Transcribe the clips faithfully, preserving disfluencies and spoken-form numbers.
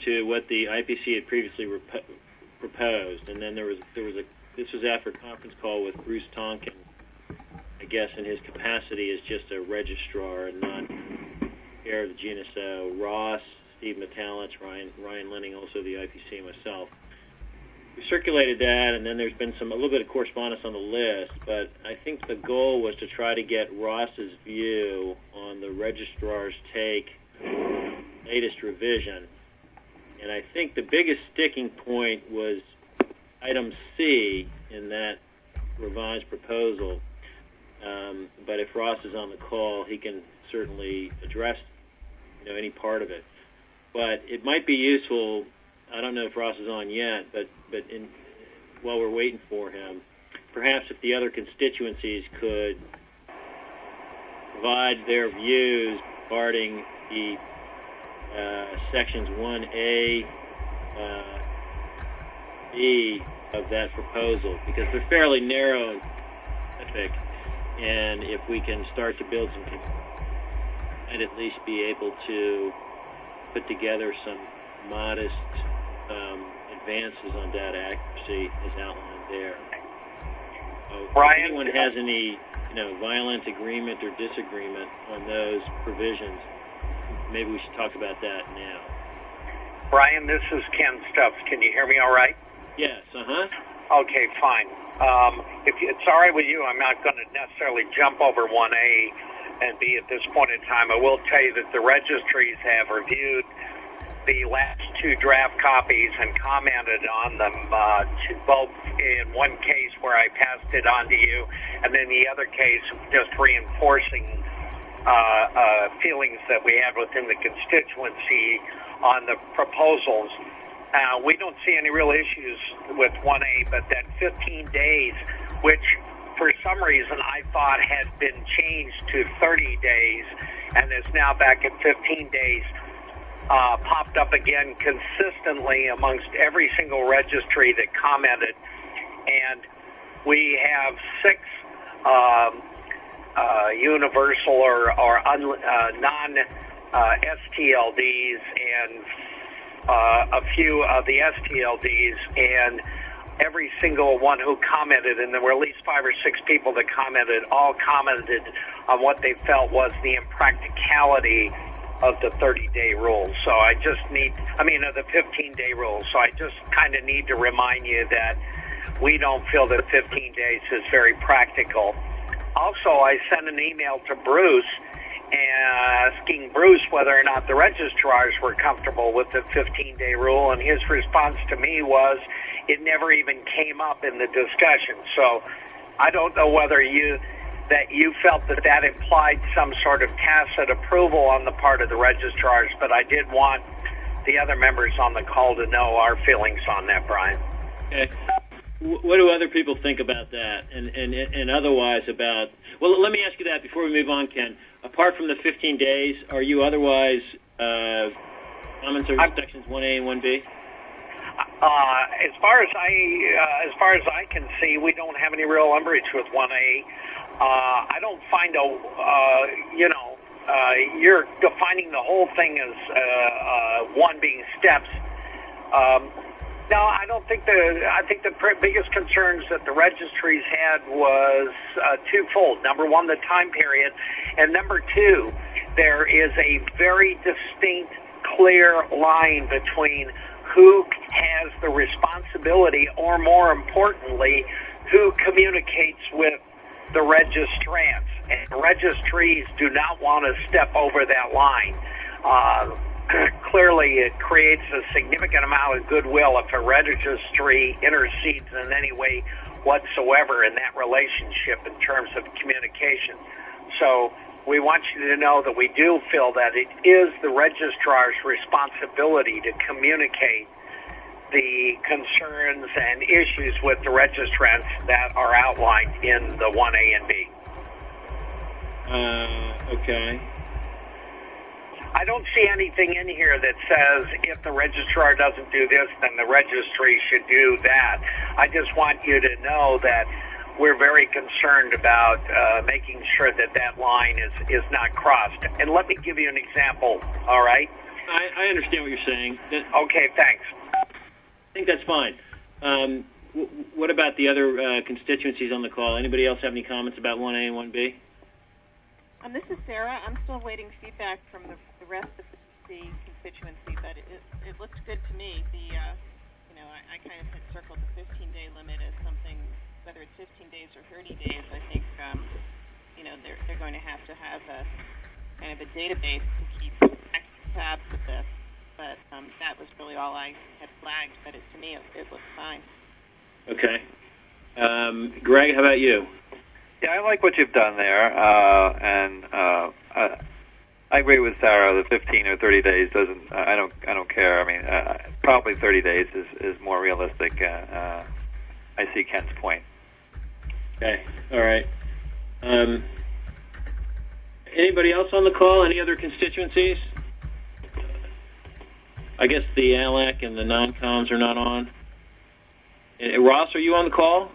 to what the I P C had previously rep- proposed, and then there was there was a this was after a conference call with Bruce Tonkin, I guess in his capacity as just a registrar and not chair of the G N S O, Ross, Steve Metallich, Ryan Ryan Lenning, also the I P C, and myself. We circulated that, and then there's been some a little bit of correspondence on the list, but I think the goal was to try to get Ross's view on the registrar's take, latest revision. And I think the biggest sticking point was item C in that revised proposal. Um, but if Ross is on the call, he can certainly address, you know, any part of it. But it might be useful. I don't know if Ross is on yet, but but in, while we're waiting for him, perhaps if the other constituencies could provide their views regarding the uh, sections one A, uh, B of that proposal, because they're fairly narrow and specific, and if we can start to build some, I'd at least be able to put together some modest um, advances on data accuracy as outlined there. So Brian, if anyone has any, you know, violent agreement or disagreement on those provisions, maybe we should talk about that now. Brian, this is Ken Stubbs. Can you hear me all right? Yes, uh-huh. Okay, fine. Um, if it's all right with you, I'm not going to necessarily jump over one A and B at this point in time. I will tell you that the registries have reviewed the last two draft copies and commented on them, uh, to both in one case where I passed it on to you, and then the other case just reinforcing uh, uh, feelings that we had within the constituency on the proposals. Uh, we don't see any real issues with one A, but that fifteen days, which for some reason I thought had been changed to thirty days and is now back at fifteen days, Uh, popped up again consistently amongst every single registry that commented, and we have six um, uh, universal or, or un, uh, non uh, S T L Ds and uh, a few of the S T L Ds, and every single one who commented, and there were at least five or six people that commented, all commented on what they felt was the impracticality of the thirty-day rule. So I just need, I mean, of the fifteen-day rule. So I just kind of need to remind you that we don't feel that fifteen days is very practical. Also, I sent an email to Bruce asking Bruce whether or not the registrars were comfortable with the fifteen-day rule, and his response to me was it never even came up in the discussion. So I don't know whether you that you felt that that implied some sort of tacit approval on the part of the registrars, but I did want the other members on the call to know our feelings on that, Brian. Okay. What do other people think about that, and, and, and otherwise about, well, let me ask you that before we move on, Ken. Apart from the fifteen days, are you otherwise uh, comments on sections one A and one B? Uh, as far as I, uh, as far as I can see, we don't have any real umbrage with one A. Uh, I don't find a, uh, you know, uh, you're defining the whole thing as uh, uh, one being steps. Um, no, I don't think the, I think the pr- biggest concerns that the registries had was uh, twofold. Number one, the time period, and number two, there is a very distinct, clear line between who has the responsibility, or more importantly, who communicates with the registrants, and registries do not want to step over that line. Uh, clearly, it creates a significant amount of goodwill if a registry intercedes in any way whatsoever in that relationship in terms of communication. So we want you to know that we do feel that it is the registrar's responsibility to communicate the concerns and issues with the registrants that are outlined in the one A and B. Uh, okay. I don't see anything in here that says if the registrar doesn't do this, then the registry should do that. I just want you to know that we're very concerned about uh, making sure that that line is, is not crossed. And let me give you an example, all right? I, I understand what you're saying. That, Okay, thanks. I think that's fine. Um, w- what about the other uh, constituencies on the call? Anybody else have any comments about one A and one B? Um, this is Sarah. I'm still waiting feedback from the, the rest of the, the constituency, but it, it looks good to me. The, uh, you know, I, I kind of had circled the fifteen-day limit as something, whether it's fifteen days or thirty days. I think, um, you know, they're they're going to have to have a kind of a database to keep tabs of this. But um, that was really all I had flagged. But it, to me, it, it looks fine. Okay. Um, Greg, how about you? Yeah, I like what you've done there, uh, and uh, I, I agree with Sarah. The fifteen or thirty days doesn't. Uh, I don't. I don't care. I mean, uh, probably thirty days is, is more realistic. Uh, uh, I see Ken's point. Okay. All right. Um, anybody else on the call? Any other constituencies? I guess the A L A C and the non-coms are not on. Uh, Ross, are you on the call?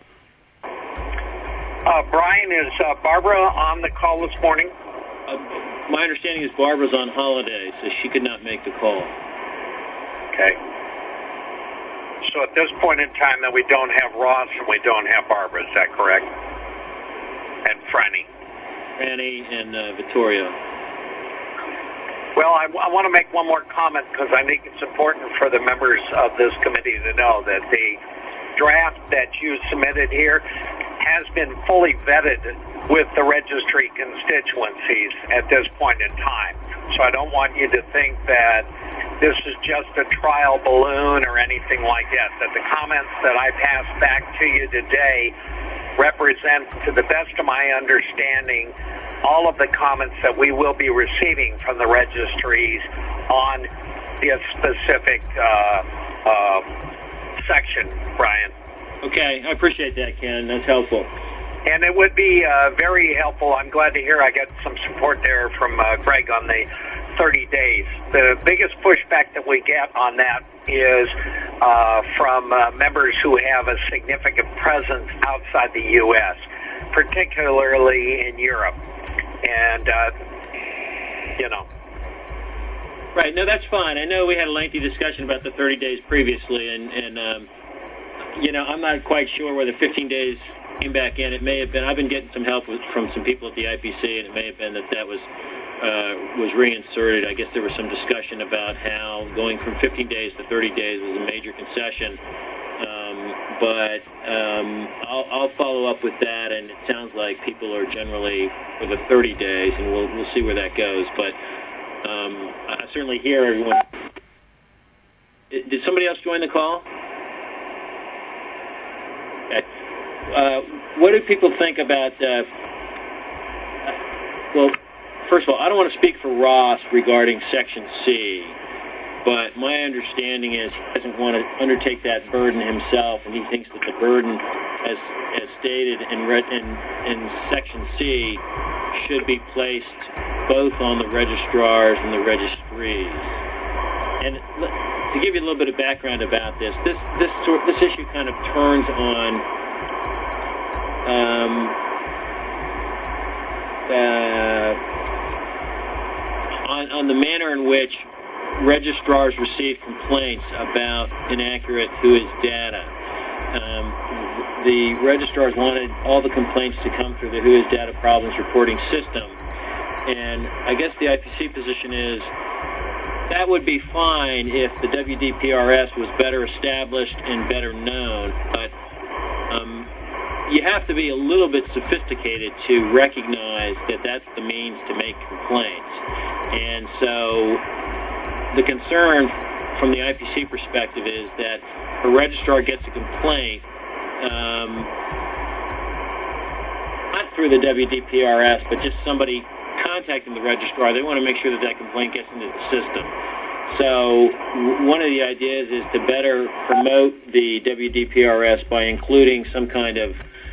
Uh, Brian, is uh, Barbara on the call this morning? Uh, my understanding is Barbara's on holiday, so she could not make the call. Okay. So at this point in time, that we don't have Ross and we don't have Barbara, is that correct? And Franny. Franny and uh, Vittorio. Well, I, I want to make one more comment because I think it's important for the members of this committee to know that the draft that you submitted here has been fully vetted with the registry constituencies at this point in time. So I don't want you to think that this is just a trial balloon or anything like that, that the comments that I passed back to you today represent, to the best of my understanding, all of the comments that we will be receiving from the registries on this specific uh, uh, section, Brian. Okay, I appreciate that, Ken. That's helpful. And it would be uh, very helpful. I'm glad to hear I got some support there from uh, Greg on the thirty days. The biggest pushback that we get on that is uh, from uh, members who have a significant presence outside the U S, particularly in Europe. And, uh, you know. Right, no, that's fine. I know we had a lengthy discussion about the thirty days previously, and, and um, you know, I'm not quite sure where the fifteen days came back in. It may have been, I've been getting some help with, from some people at the I P C, and it may have been that that was uh, was reinserted. I guess there was some discussion about how going from fifteen days to thirty days was a major concession. Um, but um, I'll, I'll follow up with that, and it sounds like people are generally for the thirty days, and we'll we'll see where that goes. But um, I certainly hear everyone. Did somebody else join the call? Okay. Uh, what do people think about? Uh, well, first of all, I don't want to speak for Ross regarding Section C. But my understanding is he doesn't want to undertake that burden himself, and he thinks that the burden, as as stated in, in, in Section C, should be placed both on the registrars and the registries. And to give you a little bit of background about this, this this sort this issue kind of turns on um, uh, on on the manner in which registrars receive complaints about inaccurate W H I S data. Um, the registrars wanted all the complaints to come through the W H I S data problems reporting system, and I guess the I P C position is that would be fine if the W D P R S was better established and better known, but um, you have to be a little bit sophisticated to recognize that that's the means to make complaints. And so the concern from the I P C perspective is that a registrar gets a complaint, um, not through the W D P R S, but just somebody contacting the registrar. They want to make sure that that complaint gets into the system. So one of the ideas is to better promote the W D P R S by including some kind of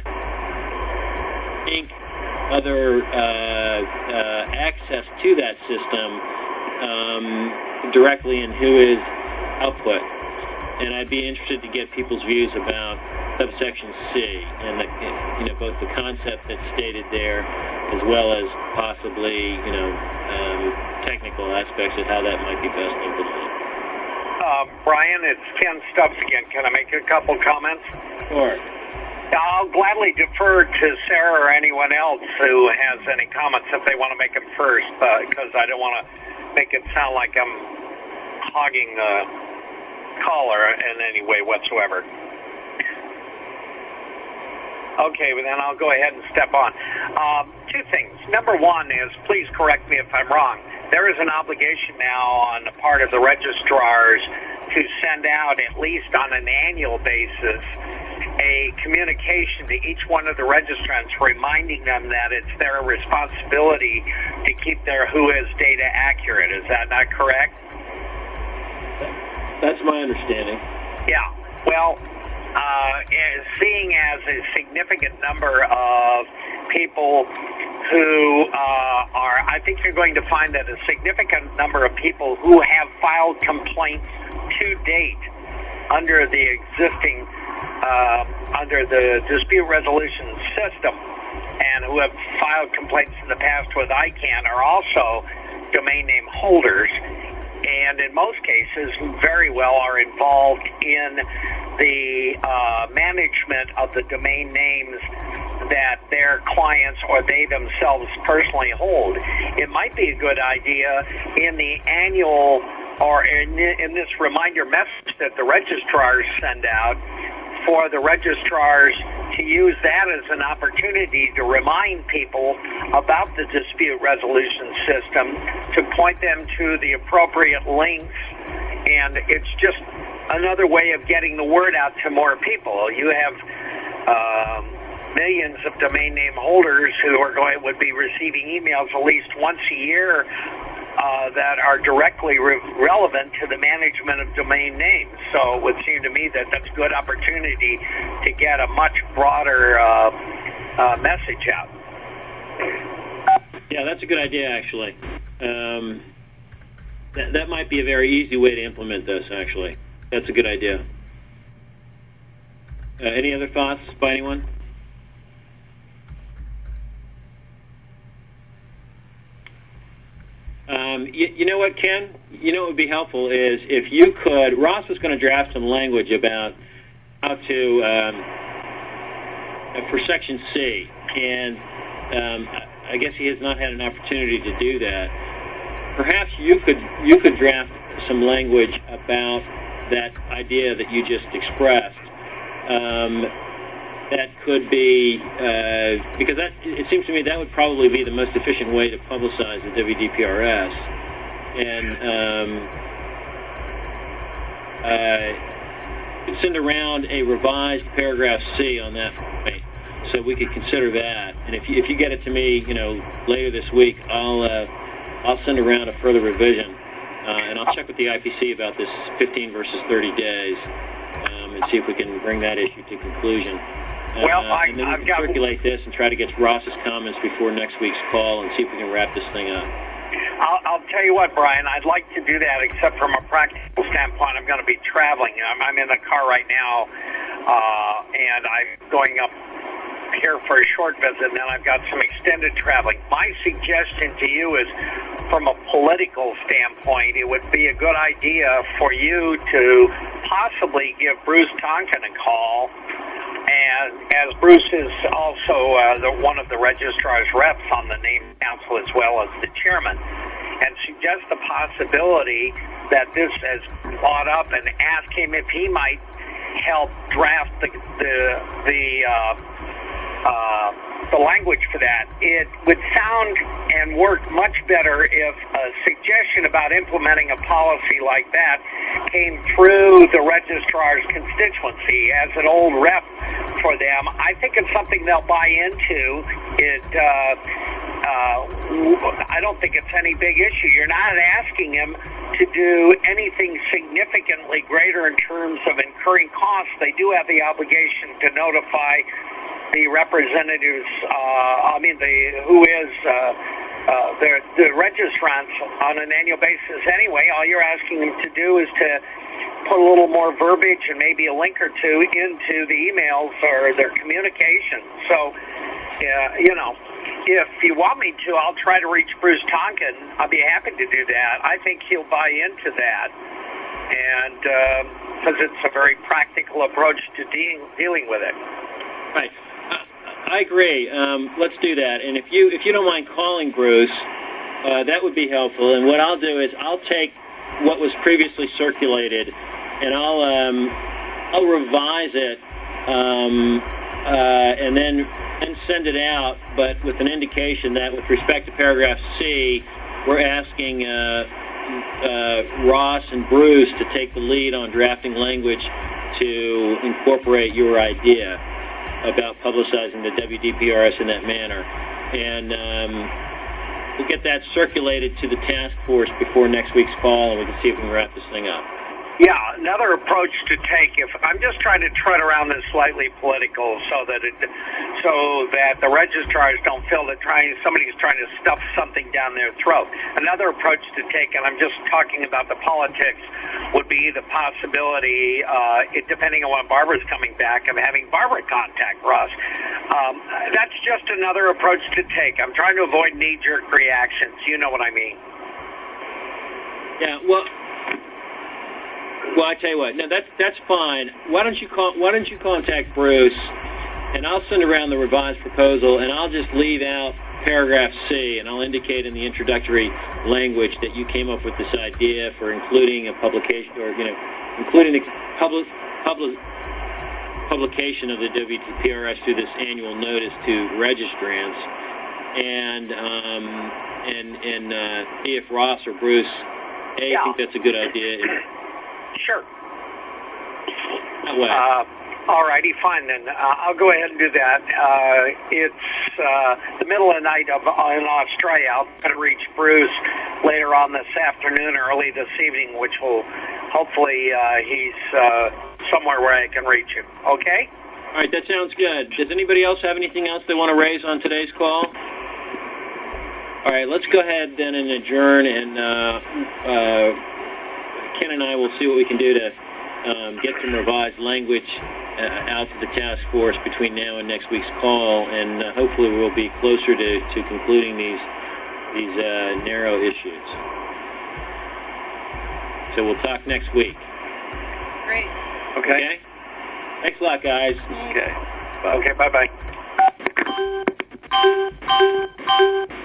ink, other uh, uh, access to that system um, directly in W H I S output. And I'd be interested to get people's views about subsection C, and the, you know, both the concept that's stated there, as well as possibly, you know, um, technical aspects of how that might be best implemented. Uh, Brian, it's Ken Stubbs again. Can I make a couple comments? Sure. I'll gladly defer to Sarah or anyone else who has any comments if they want to make them first, because uh, I don't want to make it sound like I'm hogging the caller in any way whatsoever. Okay, well then I'll go ahead and step on. Um, two things. Number one is, please correct me if I'm wrong, there is an obligation now on the part of the registrars to send out, at least on an annual basis, a communication to each one of the registrants reminding them that it's their responsibility to keep their W H O is data accurate. Is that not correct? That's my understanding. Yeah. Well, uh, seeing as a significant number of people who uh, are, I think you're going to find that a significant number of people who have filed complaints to date under the existing Uh, under the dispute resolution system and who have filed complaints in the past with I CANN are also domain name holders, and in most cases very well are involved in the uh, management of the domain names that their clients or they themselves personally hold. It might be a good idea in the annual or in, in this reminder message that the registrars send out for the registrars to use that as an opportunity to remind people about the dispute resolution system, to point them to the appropriate links, and it's just another way of getting the word out to more people. You have um, millions of domain name holders who are going would be receiving emails at least once a year Uh, that are directly re- relevant to the management of domain names. So it would seem to me that that's a good opportunity to get a much broader uh, uh, message out. Yeah, that's a good idea, actually. Um, that, that might be a very easy way to implement this, actually. That's a good idea. Uh, any other thoughts by anyone? Um, you, you know what, Ken? You know what would be helpful is if you could, Ross was going to draft some language about how to, um, for Section C, and um, I guess he has not had an opportunity to do that. Perhaps you could you could draft some language about that idea that you just expressed. Um, that could be, uh, because that, it seems to me that would probably be the most efficient way to publicize the W D P R S. And um, uh, send around a revised paragraph C on that point, so we could consider that. And if you, if you get it to me, you know, later this week, I'll uh, I'll send around a further revision, uh, and I'll check with the I P C about this fifteen versus thirty days, um, and see if we can bring that issue to conclusion. Well, uh, I, and then we I've can got circulate this and try to get Ross's comments before next week's call and see if we can wrap this thing up. I'll, I'll tell you what, Brian, I'd like to do that, except from a practical standpoint, I'm going to be traveling. I'm, I'm in the car right now, uh, and I'm going up here for a short visit, and then I've got some extended traveling. My suggestion to you is, from a political standpoint, it would be a good idea for you to possibly give Bruce Tonkin a call. And as Bruce is also uh, the, one of the registrar's reps on the name council as well as the chairman, and suggest the possibility that this is brought up and ask him if he might help draft the the the, uh, uh, the language for that. It would sound and work much better if a suggestion about implementing a policy like that came through the registrar's constituency. As an old rep for them, I think it's something they'll buy into. It, uh, uh, I don't think it's any big issue. You're not asking him to do anything significantly greater in terms of incurring costs. They do have the obligation to notify the representatives, uh, I mean, the W H O is uh, uh, the, the registrants on an annual basis anyway. All you're asking them to do is to put a little more verbiage and maybe a link or two into the emails or their communication. So, uh, you know, if you want me to, I'll try to reach Bruce Tonkin. I'll be happy to do that. I think he'll buy into that, and because uh, it's a very practical approach to de- dealing with it. Right. I agree. Um, let's do that. And if you if you don't mind calling Bruce, uh, that would be helpful. And what I'll do is I'll take what was previously circulated, and I'll um, I'll revise it, um, uh, and then and send it out, but with an indication that with respect to paragraph C, we're asking uh, uh, Ross and Bruce to take the lead on drafting language to incorporate your idea about publicizing the W D P R S in that manner. And um, we'll get that circulated to the task force before next week's call, and we can see if we can wrap this thing up. Yeah, another approach to take, if I'm just trying to tread around this slightly political so that it, so that the registrars don't feel that trying somebody's trying to stuff something down their throat. Another approach to take, and I'm just talking about the politics, would be the possibility, uh, it, depending on when Barbara's coming back, of having Barbara contact Russ. Um, that's just another approach to take. I'm trying to avoid knee-jerk reactions. You know what I mean? Yeah, well... Well, I tell you what. No, that's that's fine. Why don't you call? Why don't you contact Bruce, and I'll send around the revised proposal, and I'll just leave out paragraph C, and I'll indicate in the introductory language that you came up with this idea for including a publication, or you know, including the public public publication of the W D P R S through this annual notice to registrants, and um, and and uh, see if Ross or Bruce A yeah. think that's a good idea. Sure. That way. Uh, all righty, fine then. Uh, I'll go ahead and do that. Uh, it's uh, the middle of the night of, in Australia. I'll try to reach Bruce later on this afternoon or early this evening, which will hopefully uh, he's uh, somewhere where I can reach him. Okay? All right, that sounds good. Does anybody else have anything else they want to raise on today's call? All right, let's go ahead then and adjourn, and uh, uh, Ken and I will see what we can do to um, get some revised language uh, out to the task force between now and next week's call, and uh, hopefully we'll be closer to, to concluding these these uh, narrow issues. So we'll talk next week. Great. Okay. Okay? Thanks a lot, guys. Okay. Okay, bye-bye.